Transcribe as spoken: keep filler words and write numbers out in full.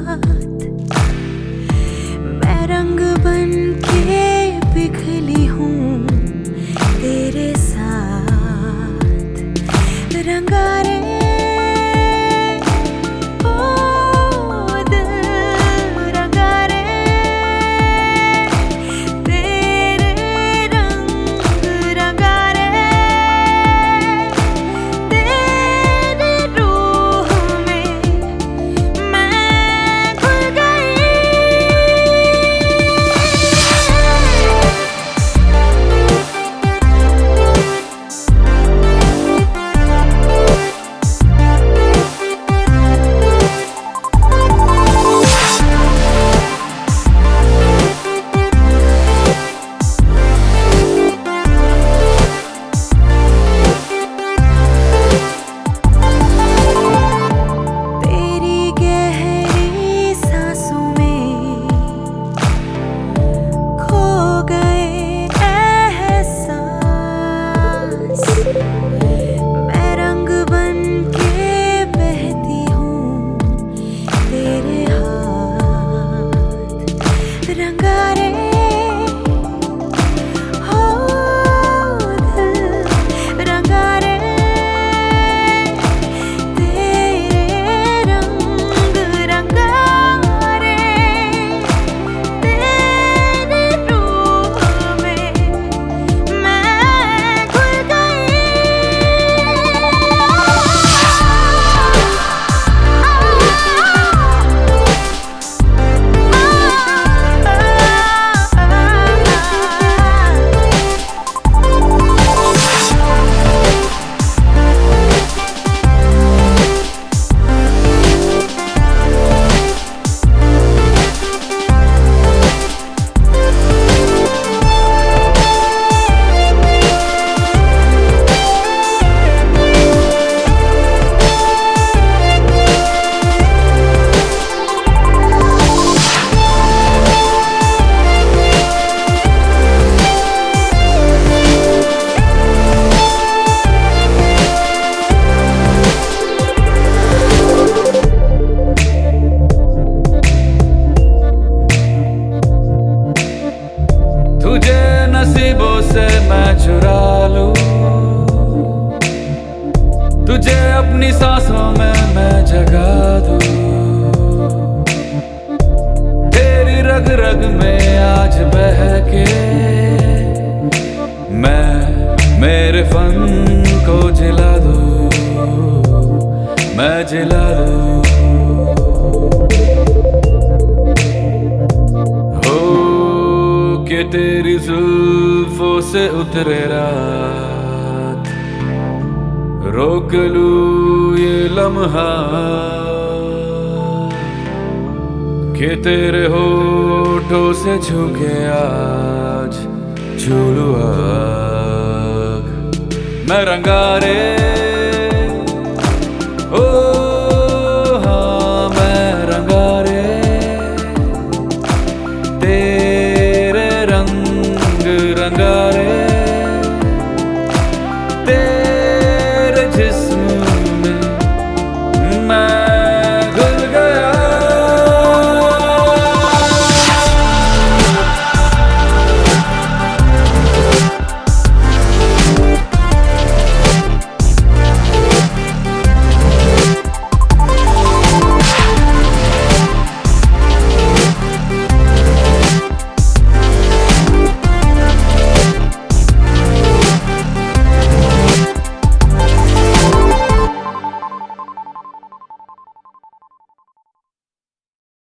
मैं रंग बन के पिघली हूँ तेरे साथ। रंगारे नसीबों से मैं चुरा लूं तुझे, अपनी सांसों में मैं जगा दूं। तेरी रग रग में आज बह के मैं मेरे फन को जिला दूं, मैं जिला दूं। कि तेरी जुल्फों से उतरे रात, रोक लूं ये लम्हा कि तेरे होठों से झुके आज झूलू आग। मैं रंगारे